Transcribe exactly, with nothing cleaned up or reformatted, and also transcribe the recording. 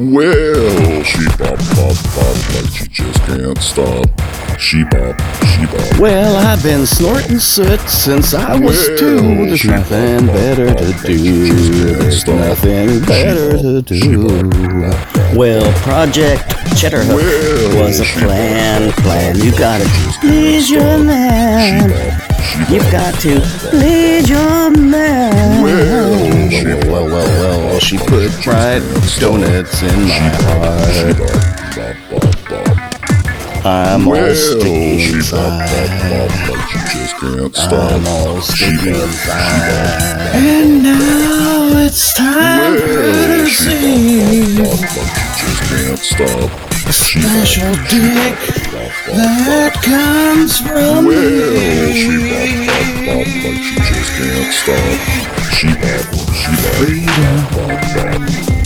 Well, she bop, bop, bop, like she just can't stop. She bop, she bop. Well, I've been snorting soot since I was Well, two. There's she nothing bop, better bop, to bop, like she do. just can't There's stop. nothing She better bop, to she do. bop, bop, bop. Well, Project Cheddar Hook Well, was a she plan, bop, plan. bop, You like gotta she just please can't your stop. man. She bop, she You've bop, got to bop, bop. please your man. Well, she well, well, bop, well, bop, well, she bop, put like she fried just can't stop. donuts in my She bop, she heart. bop, bop, bop, bop. I'm all Well, sticky she bop, inside. bop, bop, like she just can't stop. I'm all She sticky bop, inside. And now it's time well, to she see bop, bop, bop, like she just can't stop. a She bop, special she dick bop, bop, bop, that bop. comes from Well, she bop, me. bop, bop, like she just can't stop. She bop, she bop, Freedom. bop, bop, bop.